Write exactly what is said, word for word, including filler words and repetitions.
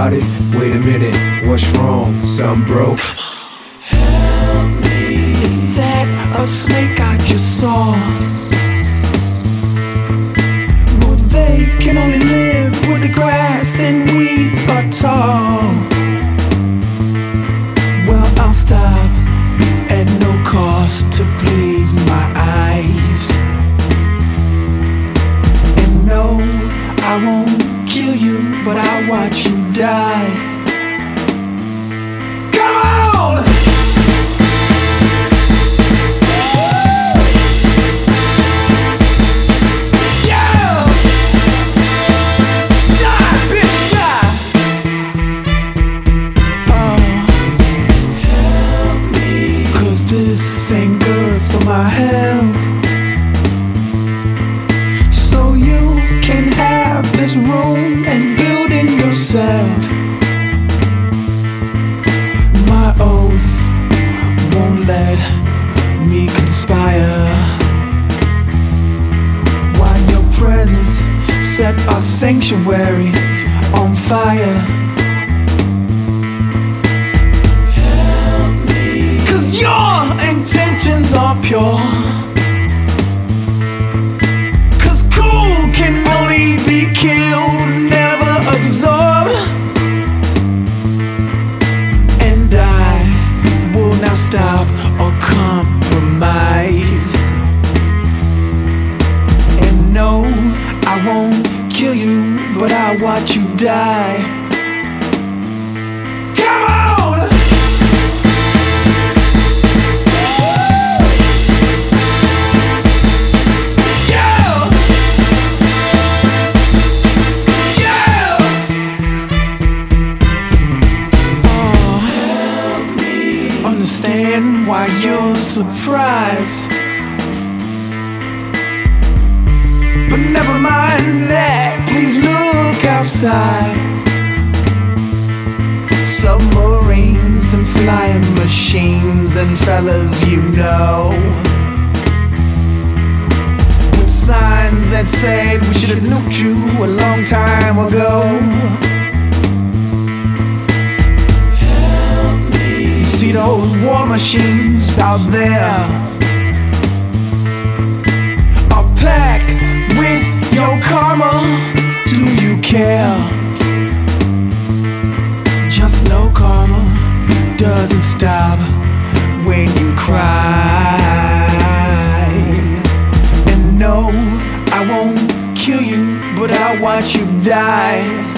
about it. Wait a minute, what's wrong? Something broke. Help me. Is that a snake I just saw? Well, they can only live where the grass and weeds are tall. Well, I'll stop at no cost to please my eyes. And no, I won't kill you, but I'll watch you die. Come on! Yeah! Die, bitch, die! Oh, help me, 'cause this ain't good for my health. So you can have this room and build it yourself. My oath won't let me conspire. While your presence set our sanctuary on fire. Help me, 'cause your intentions are pure. Can only be killed, never absorb. And I will not stop or compromise. And no, I won't kill you, but I'll watch you die. Come on! Understand why you're surprised, but never mind that, please look outside. Submarines and flying machines and fellas you know, with signs that said we should have nuked you a long time ago. See those war machines out there are packed with your karma. Do you care? Just know karma doesn't stop when you cry. And no, I won't kill you, but I'll watch you die.